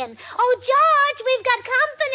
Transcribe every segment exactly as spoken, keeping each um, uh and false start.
in. Oh, George, we've got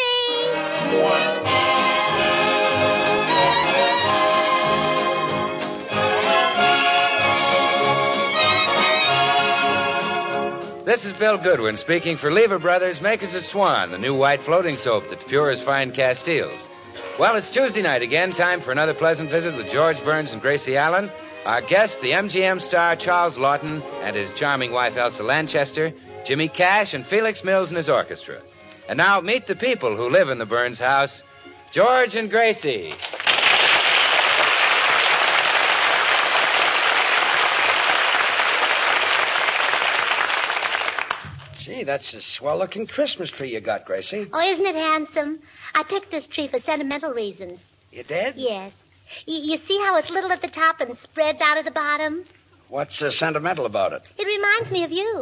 company. This is Bill Goodwin speaking for Lever Brothers, makers of Swan, the new white floating soap that's pure as fine Castiles. Well, it's Tuesday night again, time for another pleasant visit with George Burns and Gracie Allen. Our guests, the M G M star Charles Lawton and his charming wife Elsa Lanchester, Jimmy Cash and Felix Mills and his orchestra. And now meet the people who live in the Burns house, George and Gracie. Gee, that's a swell-looking Christmas tree you got, Gracie. Oh, isn't it handsome? I picked this tree for sentimental reasons. You did? Yes. Y- you see how it's little at the top and spreads out at the bottom? What's uh, sentimental about it? It reminds me of you.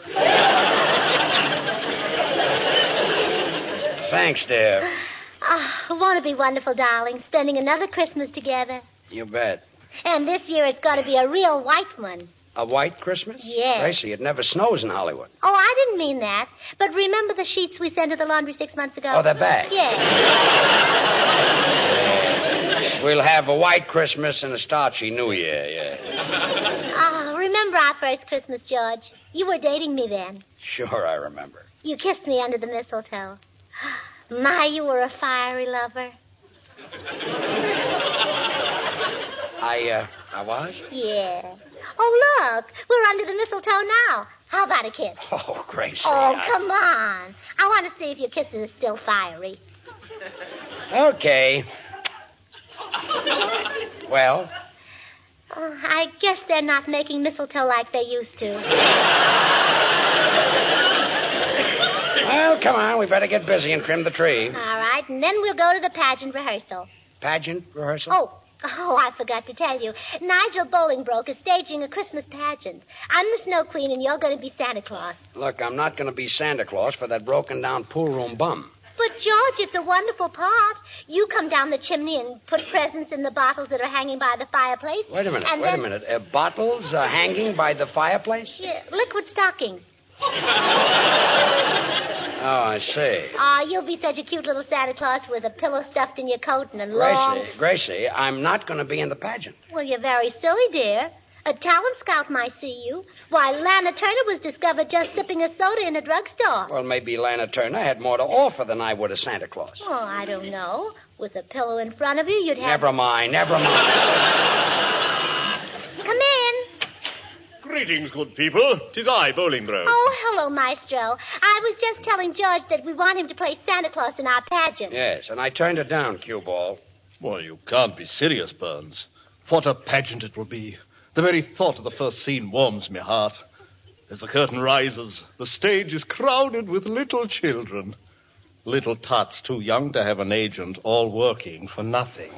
Thanks, dear. Oh, won't it be wonderful, darling, spending another Christmas together? You bet. And this year it's got to be a real white one. A white Christmas? Yes. Gracie, it never snows in Hollywood. Oh, I didn't mean that. But remember the sheets we sent to the laundry six months ago? Oh, they're back? Yes. Yes. We'll have a white Christmas and a starchy New Year, yeah. Oh, remember our first Christmas, George? You were dating me then. Sure, I remember. You kissed me under the mistletoe. My, you were a fiery lover. I, uh, I was? Yeah. Oh, look, we're under the mistletoe now. How about a kiss? Oh, Gracie. Oh, I... come on. I want to see if your kisses are still fiery. Okay. Well? Oh, I guess they're not making mistletoe like they used to. Well, come on. We better get busy and trim the tree. All right, and then we'll go to the pageant rehearsal. Pageant rehearsal? Oh, oh, I forgot to tell you. Nigel Bolingbroke is staging a Christmas pageant. I'm the Snow Queen, and you're going to be Santa Claus. Look, I'm not going to be Santa Claus for that broken-down pool room bum. But, George, it's a wonderful part. You come down the chimney and put presents in the bottles that are hanging by the fireplace. Wait a minute, and wait then... a minute. Uh, bottles uh, hanging by the fireplace? Yeah, liquid stockings. Oh, I see. Ah, oh, you'll be such a cute little Santa Claus with a pillow stuffed in your coat and a long... Gracie, Gracie, I'm not going to be in the pageant. Well, you're very silly, dear. A talent scout might see you. Why, Lana Turner was discovered just sipping a soda in a drugstore. Well, maybe Lana Turner had more to offer than I would a Santa Claus. Oh, I don't know. With a pillow in front of you, you'd have... Never mind, never mind. Come in. Greetings, good people. 'Tis I, Bolingbroke. Oh, hello, Maestro. I was just telling George that we want him to play Santa Claus in our pageant. Yes, and I turned it down, Cue Ball. Well, you can't be serious, Burns. What a pageant it will be. The very thought of the first scene warms my heart. As the curtain rises, the stage is crowded with little children. Little tots too young to have an agent, all working for nothing.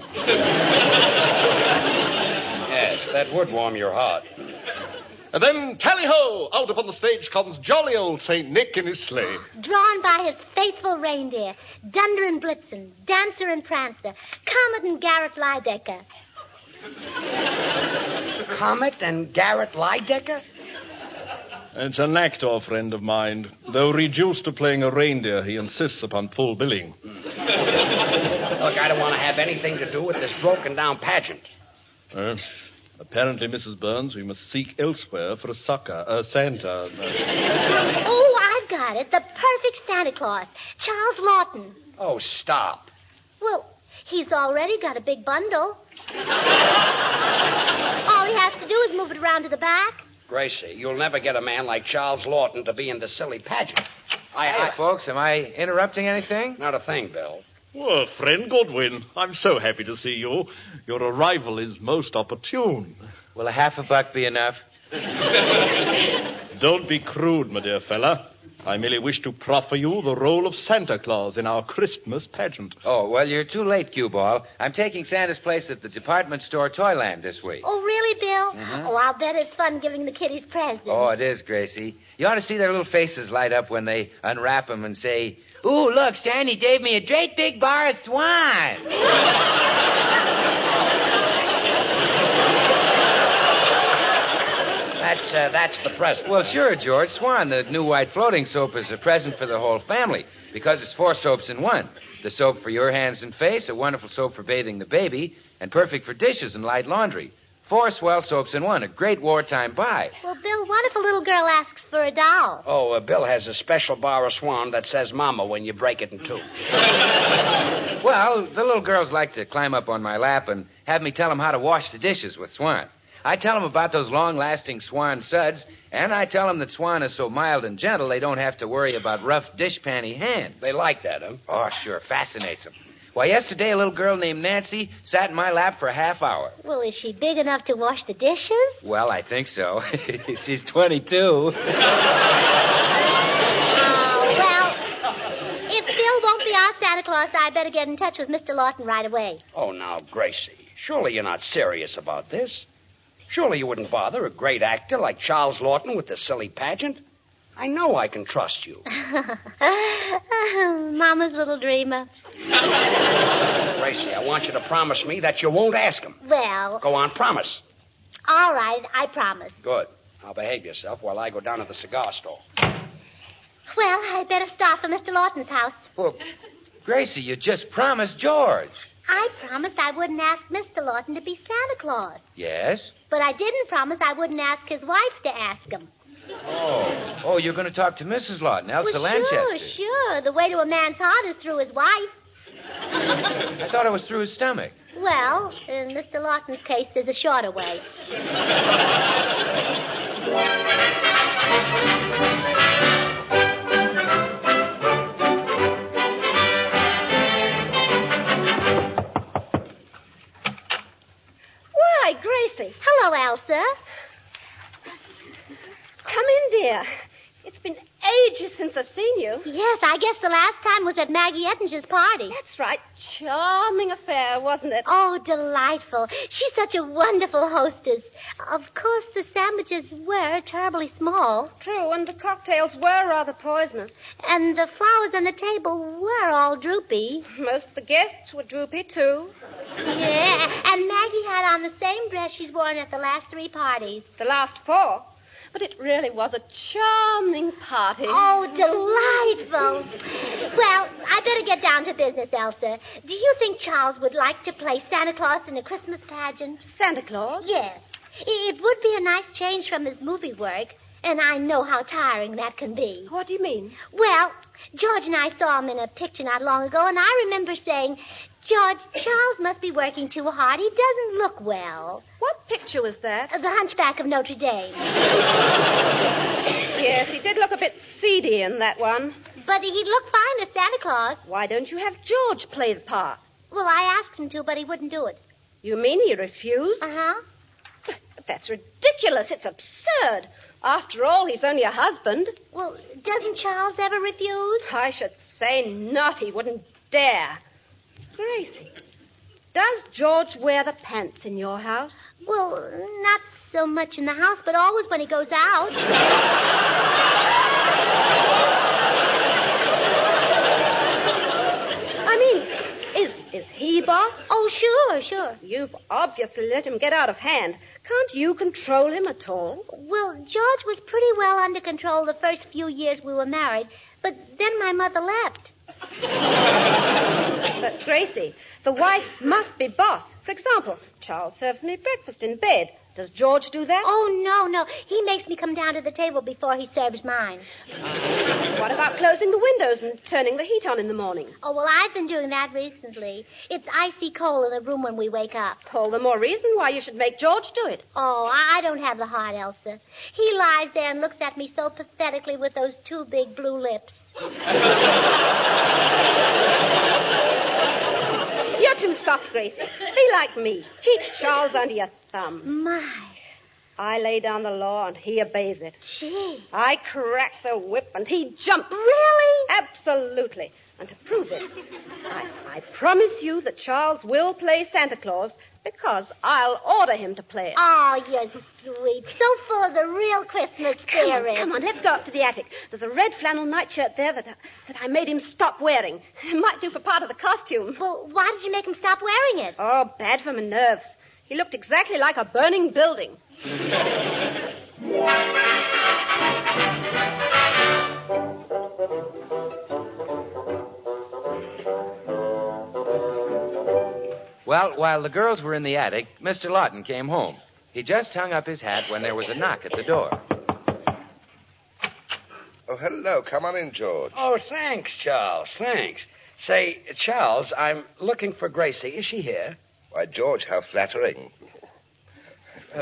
Yes, that would warm your heart. And then, tally-ho! Out upon the stage comes jolly old Saint Nick in his sleigh. Drawn by his faithful reindeer, Dunder and Blitzen, Dancer and Prancer, Comet and Garrett Lydecker. Comet and Garrett Lydecker? It's an actor friend of mine. Though reduced to playing a reindeer, he insists upon full billing. Look, I don't want to have anything to do with this broken-down pageant. Uh, apparently, Missus Burns, we must seek elsewhere for a sucker, a Santa. Uh... Oh, I've got it. The perfect Santa Claus. Charles Lawton. Oh, stop. Well, he's already got a big bundle. All he has to do is move it around to the back. Gracie, you'll never get a man like Charles Lawton to be in the silly pageant. I, Hey, I... folks, am I interrupting anything? Not a thing, Bill. Well, friend Goodwin, I'm so happy to see you. Your arrival is most opportune. Will a half a buck be enough? Don't be crude, my dear fella. I merely wish to proffer you the role of Santa Claus in our Christmas pageant. Oh, well, you're too late, Cue Ball. I'm taking Santa's place at the department store Toyland this week. Oh, really, Bill? Mm-hmm. Oh, I'll bet it's fun giving the kiddies presents. Oh, it is, Gracie. You ought to see their little faces light up when they unwrap them and say, "Ooh, look, Sandy gave me a great big bar of twine." That's uh, that's the present. Well, sure, George. Swan, the new white floating soap is a present for the whole family because it's four soaps in one. The soap for your hands and face, a wonderful soap for bathing the baby, and perfect for dishes and light laundry. Four swell soaps in one, a great wartime buy. Well, Bill, what if a little girl asks for a doll? Oh, uh, Bill has a special bar of Swan that says Mama when you break it in two. Well, the little girls like to climb up on my lap and have me tell them how to wash the dishes with Swan. I tell them about those long-lasting Swan suds, and I tell them that Swan is so mild and gentle they don't have to worry about rough dishpanny hands. They like that, huh? Oh, sure, fascinates them. Why, yesterday a little girl named Nancy sat in my lap for a half hour. Well, is she big enough to wash the dishes? Well, I think so. She's twenty-two. Oh, well, if Bill won't be our Santa Claus, I better get in touch with Mister Lawton right away. Oh, now, Gracie, surely you're not serious about this. Surely you wouldn't bother a great actor like Charles Lawton with the silly pageant. I know I can trust you. Mama's little dreamer. Gracie, I want you to promise me that you won't ask him. Well, Go on, promise. all right, I promise. Good. Now behave yourself while I go down to the cigar store. Well, I better start for Mister Lawton's house. Well, Gracie, you just promised George. I promised I wouldn't ask Mister Lawton to be Santa Claus. Yes? But I didn't promise I wouldn't ask his wife to ask him. Oh. Oh, you're going to talk to Missus Lawton, Elsa well, sure, Lanchester. sure. The way to a man's heart is through his wife. I thought it was through his stomach. Well, in Mister Lawton's case, there's a shorter way. Why, Gracie. Hello, Elsa. Come in, dear. It's been ages since I've seen you. Yes, I guess the last time was at Maggie Ettinger's party. That's right. Charming affair, wasn't it? Oh, delightful. She's such a wonderful hostess. Of course, the sandwiches were terribly small. True, and the cocktails were rather poisonous. And the flowers on the table were all droopy. Most of the guests were droopy, too. Yeah, and Maggie had on the same dress she's worn at the last three parties. The last four. But it really was a charming party. Oh, delightful. Well, I better get down to business, Elsa. Do you think Charles would like to play Santa Claus in a Christmas pageant? Santa Claus? Yes. It would be a nice change from his movie work, and I know how tiring that can be. What do you mean? Well, George and I saw him in a picture not long ago, and I remember saying, George, Charles must be working too hard. He doesn't look well. What picture was that? The Hunchback of Notre Dame. Yes, he did look a bit seedy in that one. But he'd look fine as Santa Claus. Why don't you have George play the part? Well, I asked him to, but he wouldn't do it. You mean he refused? Uh-huh. But that's ridiculous. It's absurd. After all, he's only a husband. Well, doesn't Charles ever refuse? I should say not. He wouldn't dare. Gracie, does George wear the pants in your house? Well, not so much in the house, but always when he goes out. I mean, is is he boss? Oh, sure, sure. You've obviously let him get out of hand. Can't you control him at all? Well, George was pretty well under control the first few years we were married, but then my mother left. But, Gracie, the wife must be boss. For example, Charles serves me breakfast in bed. Does George do that? Oh, no, no. He makes me come down to the table before he serves mine. What about closing the windows and turning the heat on in the morning? Oh, well, I've been doing that recently. It's icy cold in the room when we wake up. All the more reason why you should make George do it. Oh, I don't have the heart, Elsa. He lies there and looks at me so pathetically with those two big blue lips. You're too soft, Gracie. Be like me. Keep Charles under your thumb. My. I lay down the law and he obeys it. Gee. I crack the whip and he jumps. Really? Absolutely. And to prove it, I, I promise you that Charles will play Santa Claus because I'll order him to play it. Oh, you're sweet. So full of the real Christmas Come on, spirit. come on, let's go up to the attic. There's a red flannel nightshirt there that, that I made him stop wearing. It might do for part of the costume. Well, why did you make him stop wearing it? Oh, bad for my nerves. He looked exactly like a burning building. Well, while the girls were in the attic, Mister Lawton came home. He just hung up his hat when there was a knock at the door. Oh, hello. Come on in, George. Oh, thanks, Charles. Thanks. Say, Charles, I'm looking for Gracie. Is she here? Why, George, how flattering. Uh,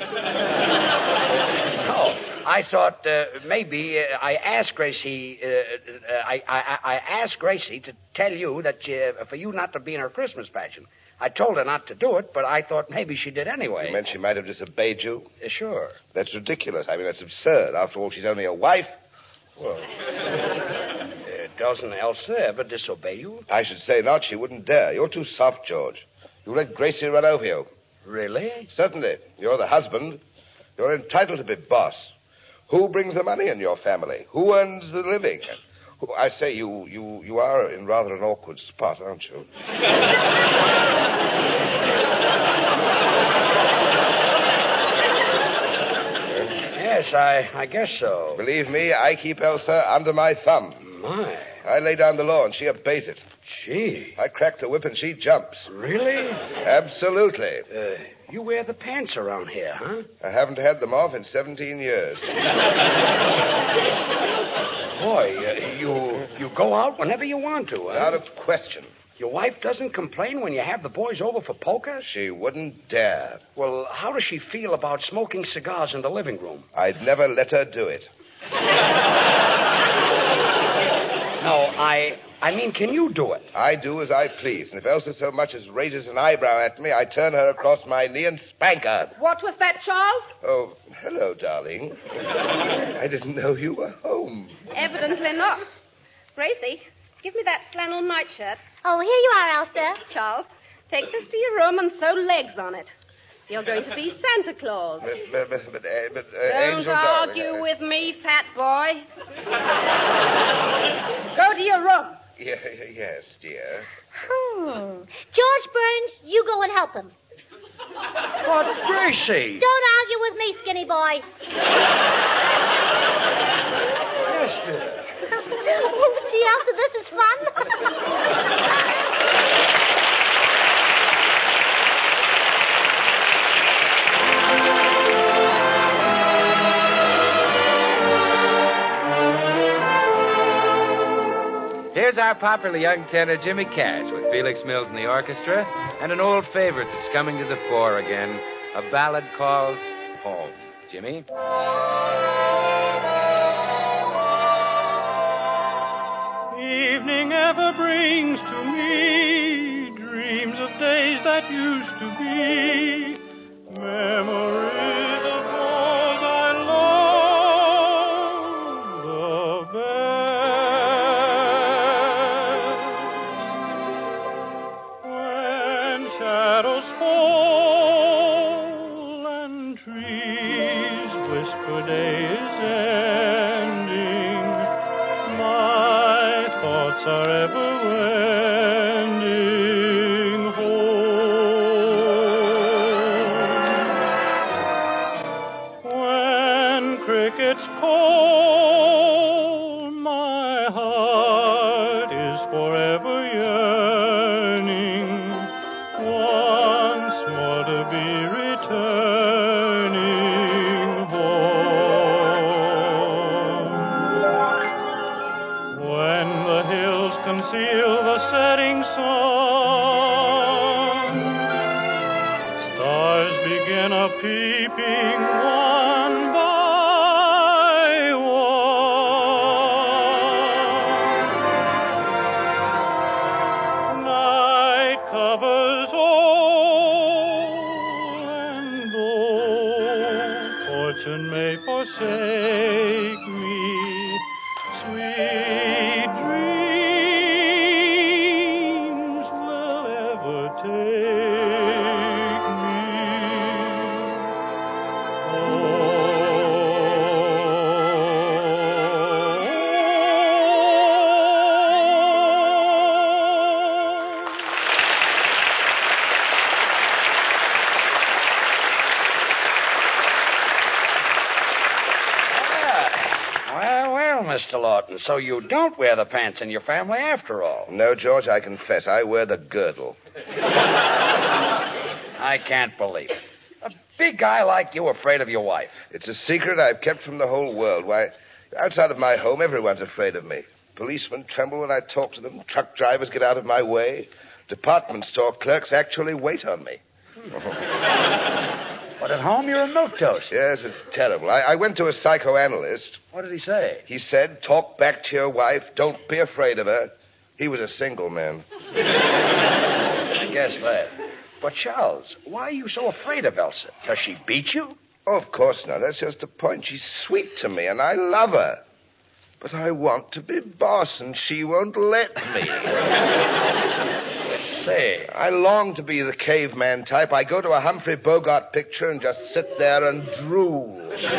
oh, I thought uh, maybe uh, I asked Gracie. Uh, uh, I, I I asked Gracie to tell you that uh, for you not to be in her Christmas pageant. I told her not to do it, but I thought maybe she did anyway. You meant she might have disobeyed you? Uh, sure. That's ridiculous. I mean, that's absurd. After all, she's only a wife. Well, uh, doesn't Elsa ever disobey you? I should say not. She wouldn't dare. You're too soft, George. You let Gracie run over you. Really? Certainly. You're the husband. You're entitled to be boss. Who brings the money in your family? Who earns the living? Who, I say, you, you, you are in rather an awkward spot, aren't you? Yes, I, I guess so. Believe me, I keep Elsa under my thumb. My. I lay down the law and she obeys it. Gee. I crack the whip and she jumps. Really? Absolutely. Uh, you wear the pants around here, huh? I haven't had them off in seventeen years. Boy, uh, you you go out whenever you want to, huh? Not a question. Your wife doesn't complain when you have the boys over for poker? She wouldn't dare. Well, how does she feel about smoking cigars in the living room? I'd never let her do it. No, I I mean, can you do it? I do as I please, and if Elsa so much as raises an eyebrow at me, I turn her across my knee and spank her. What was that, Charles? Oh, hello, darling. I didn't know you were home. Evidently not. Gracie, give me that flannel nightshirt. Oh, here you are, Elsa. Charles, take this to your room and sew legs on it. You're going to be Santa Claus. But, but, but, but, uh, but uh, Don't Angel, argue darling, uh, with me, fat boy. Go to your room. Yeah, yes, dear. Hmm. George Burns, you go and help him. But, Gracie. Don't argue with me, skinny boy. Yes, dear. Oh, gee, Elsa, this is fun. Here's our popular young tenor, Jimmy Cash, with Felix Mills in the orchestra, and an old favorite that's coming to the fore again, a ballad called Home. Jimmy? Evening ever brings to me dreams of days that used to be, memories of those I love the best. When shadows fall and trees whisper day is ending, my thoughts are ever wending home. When crickets call, my heart is forever yearning once more to be returning home. When the hills conceal the setting sun, stars begin a peeping one by one. Night covers all, and though fortune may forsake me, sweet dreams will ever take me home. Well, well, Mister Lawton, so you don't wear the pants in your family after all. No, George, I confess, I wear the girdle. I can't believe it. A big guy like you afraid of your wife. It's a secret I've kept from the whole world. Why, outside of my home, everyone's afraid of me. Policemen tremble when I talk to them. Truck drivers get out of my way. Department store clerks actually wait on me. But at home, you're a milquetoast. Yes, it's terrible. I, I went to a psychoanalyst. What did he say? He said, talk back to your wife. Don't be afraid of her. He was a single man. I guess that. But, Charles, why are you so afraid of Elsa? Does she beat you? Oh, of course not. That's just the point. She's sweet to me, and I love her. But I want to be boss, and she won't let me. Say. I long to be the caveman type. I go to a Humphrey Bogart picture and just sit there and drool.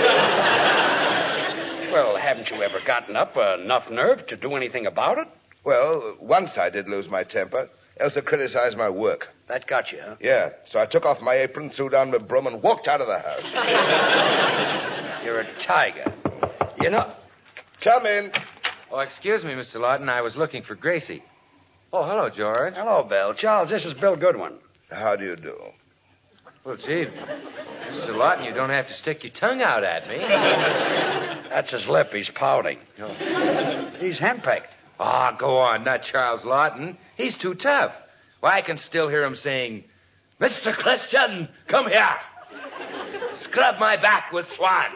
Well, haven't you ever gotten up enough nerve to do anything about it? Well, once I did lose my temper. Elsa criticized my work. That got you, huh? Yeah, so I took off my apron, threw down my broom, and walked out of the house. You're a tiger. You know... Come in. Oh, excuse me, Mister Lawton. I was looking for Gracie. Oh, hello, George. Hello, Bill. Charles, this is Bill Goodwin. How do you do? Well, gee, Mister Lawton, you don't have to stick your tongue out at me. That's his lip. He's pouting. Oh. He's henpecked. Ah, oh, go on. Not Charles Lawton. He's too tough. Why, I can still hear him saying, Mister Christian, come here. Scrub my back with Swan.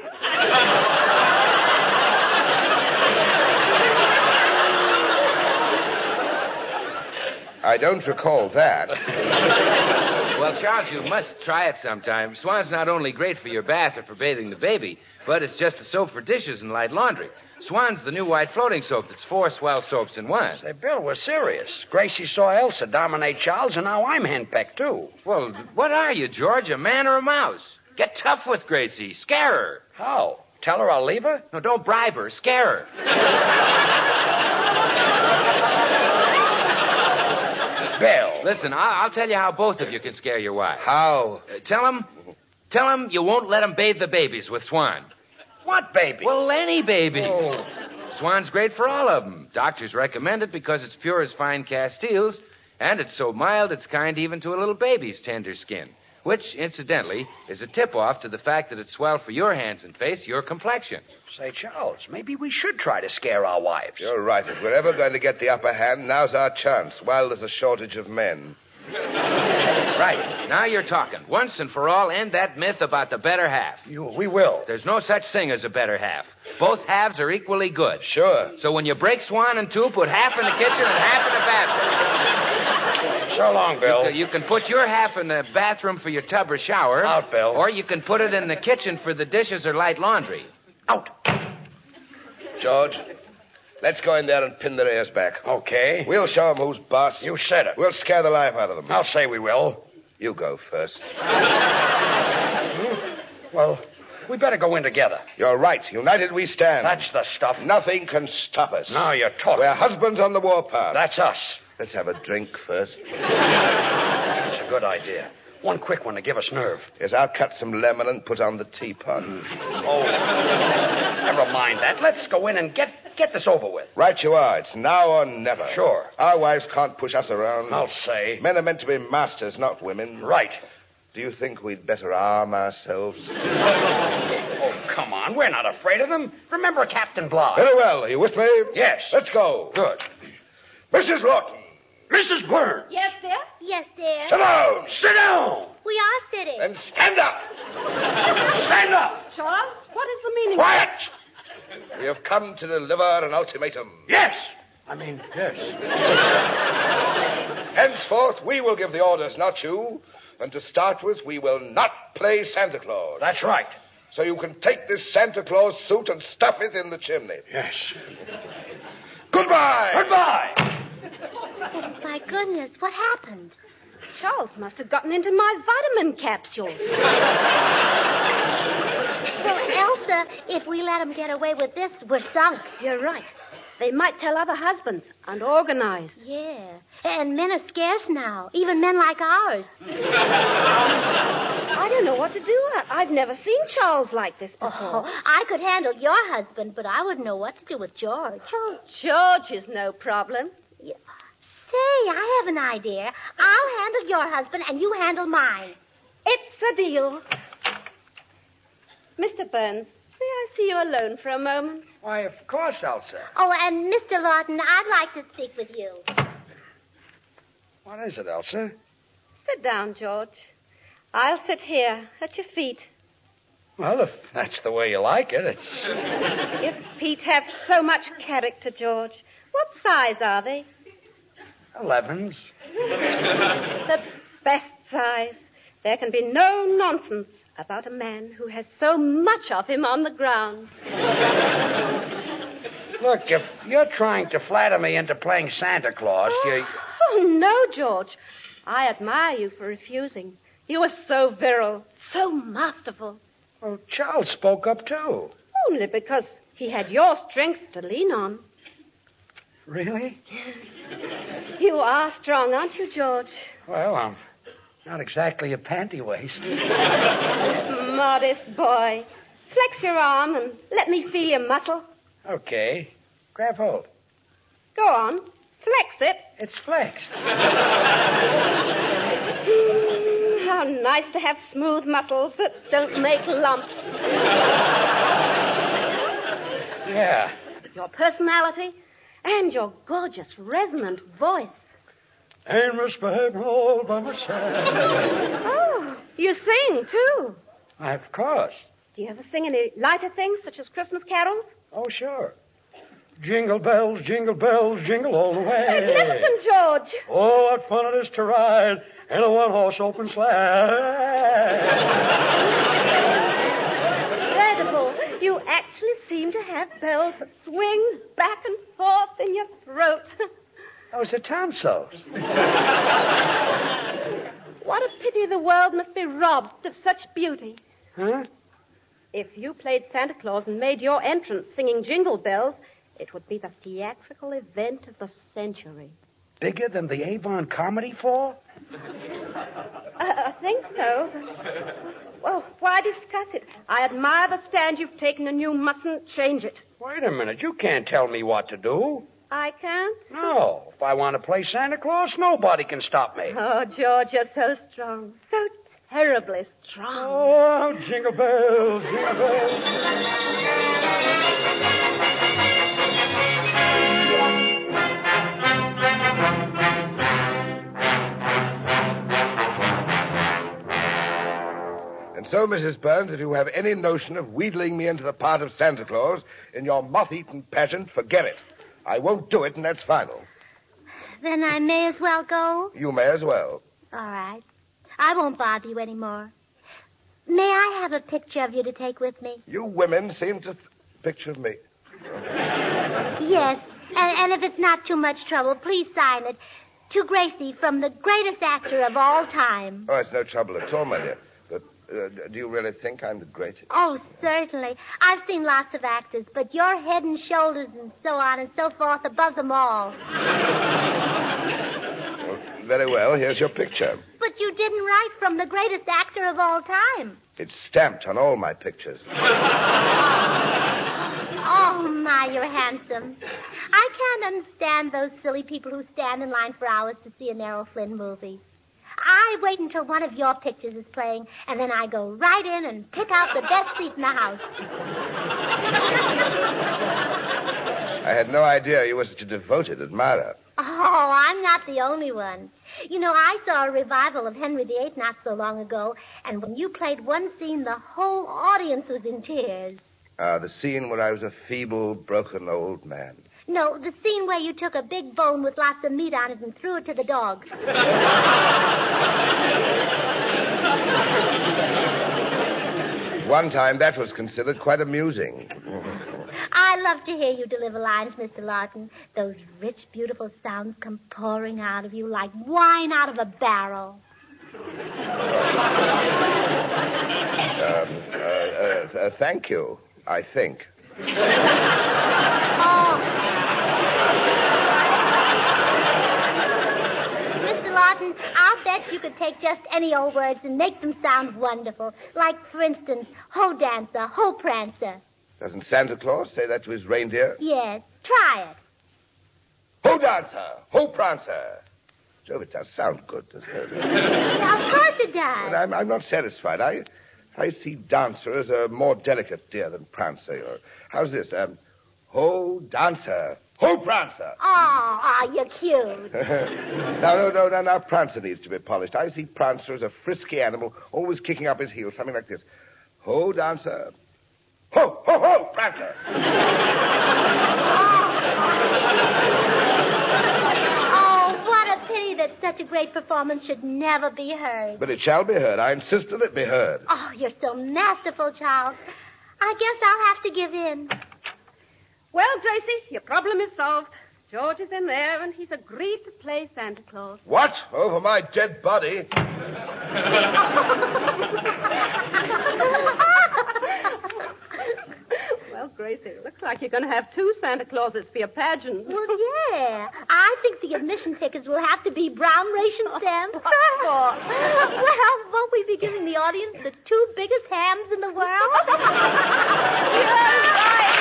I don't recall that. Well, Charles, you must try it sometime. Swan's not only great for your bath or for bathing the baby, but it's just the soap for dishes and light laundry. Swan's the new white floating soap that's four swell soaps in one. Say, Bill, we're serious. Gracie saw Elsa dominate Charles, and now I'm henpecked, too. Well, what are you, George, a man or a mouse? Get tough with Gracie. Scare her. How? Tell her I'll leave her? No, don't bribe her. Scare her. Bill. Listen, I'll, I'll tell you how both of you can scare your wife. How? Uh, tell him, tell him you won't let him bathe the babies with Swan. What baby? Well, any babies. Oh. Swan's great for all of them. Doctors recommend it because it's pure as fine Castiles, and it's so mild it's kind even to a little baby's tender skin, which, incidentally, is a tip-off to the fact that it's swell for your hands and face, your complexion. Say, Charles, maybe we should try to scare our wives. You're right. If we're ever going to get the upper hand, now's our chance, while there's a shortage of men. Right. Now you're talking. Once and for all, end that myth about the better half. You, we will. There's no such thing as a better half. Both halves are equally good. Sure. So when you break Swan in two, put half in the kitchen and half in the bathroom. So long, Bill. You can, you can put your half in the bathroom for your tub or shower. Out, Bill. Or you can put it in the kitchen for the dishes or light laundry. Out. George, let's go in there and pin their ears back. Okay. We'll show them who's boss. You said it. We'll scare the life out of them. I'll say we will. You go first. Well, we better go in together. You're right. United we stand. That's the stuff. Nothing can stop us. Now you're talking. We're husbands on the warpath. That's us. Let's have a drink first. That's a good idea. One quick one to give us nerve. Yes, I'll cut some lemon and put on the teapot. Mm. Oh, never mind that. Let's go in and get get this over with. Right you are. It's now or never. Sure. Our wives can't push us around. I'll say. Men are meant to be masters, not women. Right. Do you think we'd better arm ourselves? Oh, come on. We're not afraid of them. Remember Captain Bligh. Very well. Are you with me? Yes. Let's go. Good. Missus Lawton. Missus Byrne. Yes, dear? Yes, dear. Sit down. Sit down. We are sitting. Then stand up. Stand up. Charles, what is the meaning Quiet. We have come to deliver an ultimatum. Yes. I mean, yes. Henceforth, we will give the orders, not you. And to start with, we will not play Santa Claus. That's right. So you can take this Santa Claus suit and stuff it in the chimney. Yes. Goodbye. Goodbye. Oh, my goodness, what happened? Charles must have gotten into my vitamin capsules. Well, Elsa, if we let him get away with this, we're sunk. You're right. They might tell other husbands and organize. Yeah. And men are scarce now, even men like ours. I don't know what to do. I- I've never seen Charles like this before. Oh, I could handle your husband, but I wouldn't know what to do with George. Oh, George is no problem. Yeah. Say, I have an idea. I'll handle your husband and you handle mine. It's a deal. Mister Burns, may I see you alone for a moment? Why, of course, Elsa. Oh, and Mister Lawton, I'd like to speak with you. What is it, Elsa? Sit down, George. I'll sit here at your feet. Well, if that's the way you like it, it's... Your feet have so much character, George. What size are they? Elevens. The best size. There can be no nonsense about a man who has so much of him on the ground. Look, if you're trying to flatter me into playing Santa Claus, you... Oh, no, George. I admire you for refusing. You are so virile, so masterful. Well, Charles spoke up, too. Only because he had your strength to lean on. Really? You are strong, aren't you, George? Well, I'm not exactly a panty waist. Modest boy. Flex your arm and let me feel your muscle. Okay. Grab hold. Go on. Flex it. It's flexed. Mm, how nice to have smooth muscles that don't make lumps. Yeah. Your personality and your gorgeous, resonant voice. Ain't misbehaving all by myself. Oh, you sing, too. Why, of course. Do you ever sing any lighter things, such as Christmas carols? Oh, sure. Jingle bells, jingle bells, jingle all the way. Magnificent, George. Oh, what fun it is to ride in a one-horse open sleigh. Incredible. You actually seem to have bells that swing back and forth in your throat. Those are tonsils. What a pity the world must be robbed of such beauty. Huh? If you played Santa Claus and made your entrance singing jingle bells, it would be the theatrical event of the century. Bigger than the Avon Comedy Fall? Uh, I think so. Well, why discuss it? I admire the stand you've taken, and you mustn't change it. Wait a minute. You can't tell me what to do. I can't? No. If I want to play Santa Claus, nobody can stop me. Oh, George, you're so strong. So terribly strong. Oh, jingle bells, jingle bells. And so, Missus Burns, if you have any notion of wheedling me into the part of Santa Claus in your moth-eaten pageant, forget it. I won't do it, and that's final. Then I may as well go? You may as well. All right. I won't bother you anymore. May I have a picture of you to take with me? You women seem to... Th- picture of me. Yes. And, and if it's not too much trouble, please sign it. To Gracie, from the greatest actor of all time. Oh, it's no trouble at all, my dear. But uh, do you really think I'm the greatest? Oh, certainly. I've seen lots of actors, but you're head and shoulders and so on and so forth above them all. Well, very well. Here's your picture. But you didn't write from the greatest actor of all time. It's stamped on all my pictures. Oh, my, you're handsome. I can't understand those silly people who stand in line for hours to see an Errol Flynn movie. I wait until one of your pictures is playing, and then I go right in and pick out the best seat in the house. I had no idea you were such a devoted admirer. Oh, I'm not the only one. You know, I saw a revival of Henry the Eighth not so long ago, and when you played one scene, the whole audience was in tears. Ah, uh, the scene where I was a feeble, broken old man. No, the scene where you took a big bone with lots of meat on it and threw it to the dog. One time that was considered quite amusing. I love to hear you deliver lines, Mister Lawton. Those rich, beautiful sounds come pouring out of you like wine out of a barrel. Um, uh, uh, uh, thank you, I think. Oh. Mister Lawton, I'll bet you could take just any old words and make them sound wonderful. Like, for instance, Ho Dancer, Ho Prancer. Doesn't Santa Claus say that to his reindeer? Yes, try it. Ho Dancer, Ho Prancer. Jove, it does sound good, doesn't it? Yeah, of course it does. But I'm, I'm not satisfied. I I see Dancer as a more delicate deer than Prancer. Or, how's this? Um, Ho, Dancer. Ho, Prancer. Oh, oh, you're cute. no, no, no, no, now Prancer needs to be polished. I see Prancer as a frisky animal, always kicking up his heels, something like this. Ho, Dancer. Ho, ho, ho, Prancer. Oh, what a pity that such a great performance should never be heard. But it shall be heard. I insist that it be heard. Oh, you're so masterful, Charles. I guess I'll have to give in. Well, Gracie, your problem is solved. George is in there, and he's agreed to play Santa Claus. What? Over my dead body? Well, Gracie, it looks like you're going to have two Santa Clauses for your pageant. Well, yeah. I think the admission tickets will have to be brown ration stamped. What for? Well, won't we be giving the audience the two biggest hams in the world? You're right.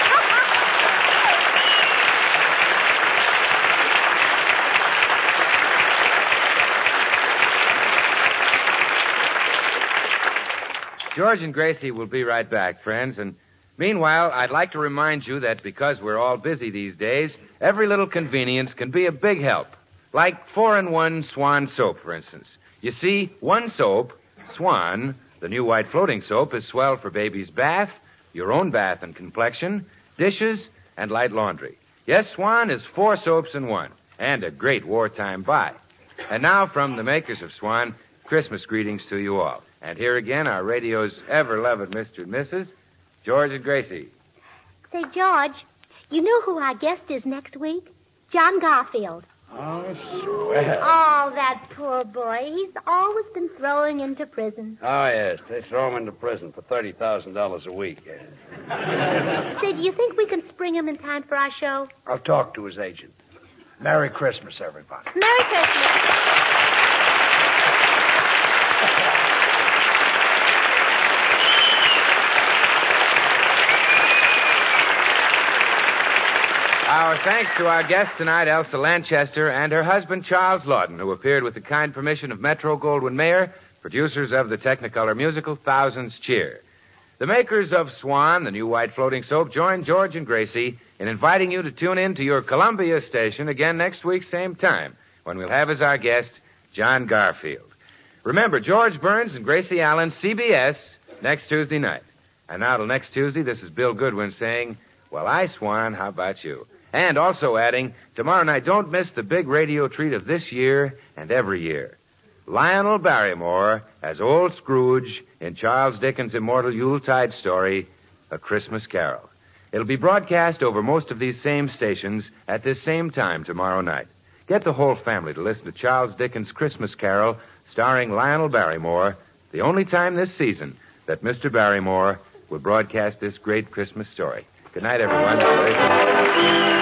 George and Gracie will be right back, friends. And meanwhile, I'd like to remind you that because we're all busy these days, every little convenience can be a big help. Like four-in-one Swan soap, for instance. You see, one soap, Swan, the new white floating soap, is swell for baby's bath, your own bath and complexion, dishes, and light laundry. Yes, Swan is four soaps in one, and a great wartime buy. And now, from the makers of Swan, Christmas greetings to you all. And here again, our radio's ever-loved Mister and Missus George and Gracie. Say, George, you know who our guest is next week? John Garfield. Oh, swell. Oh, that poor boy. He's always been throwing into prison. Oh, yes. They throw him into prison for thirty thousand dollars a week. Say, do you think we can spring him in time for our show? I'll talk to his agent. Merry Christmas, everybody. Merry Christmas. Our thanks to our guest tonight, Elsa Lanchester, and her husband, Charles Lawton, who appeared with the kind permission of Metro-Goldwyn-Mayer, producers of the Technicolor musical Thousands Cheer. The makers of Swan, the new white floating soap, join George and Gracie in inviting you to tune in to your Columbia station again next week, same time, when we'll have as our guest John Garfield. Remember, George Burns and Gracie Allen, C B S, next Tuesday night. And now till next Tuesday, this is Bill Goodwin saying, well, I, Swan, how about you? And also adding, tomorrow night, don't miss the big radio treat of this year and every year. Lionel Barrymore as Old Scrooge in Charles Dickens' immortal Yuletide story, A Christmas Carol. It'll be broadcast over most of these same stations at this same time tomorrow night. Get the whole family to listen to Charles Dickens' Christmas Carol starring Lionel Barrymore, the only time this season that Mister Barrymore will broadcast this great Christmas story. Good night, everyone.